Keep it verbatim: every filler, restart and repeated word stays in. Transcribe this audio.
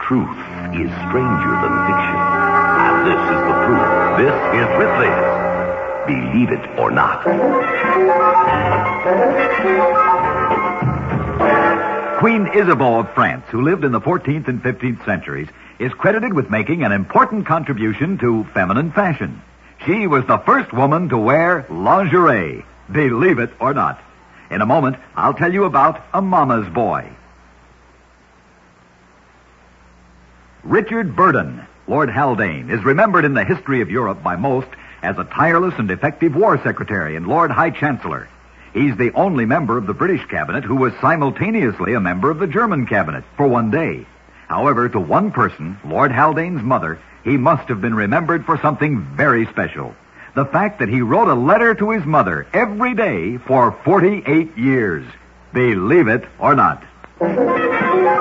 truth is stranger than fiction. And this is the proof. This is Ripley's Believe It or Not. Queen Isabeau of France, who lived in the fourteenth and fifteenth centuries, is credited with making an important contribution to feminine fashion. She was the first woman to wear lingerie. Believe it or not. In a moment, I'll tell you about a mama's boy. Richard Burden, Lord Haldane, is remembered in the history of Europe by most as a tireless and effective war secretary and Lord High Chancellor. He's the only member of the British cabinet who was simultaneously a member of the German cabinet for one day. However, to one person, Lord Haldane's mother, he must have been remembered for something very special. The fact that he wrote a letter to his mother every day for forty-eight years. Believe it or not.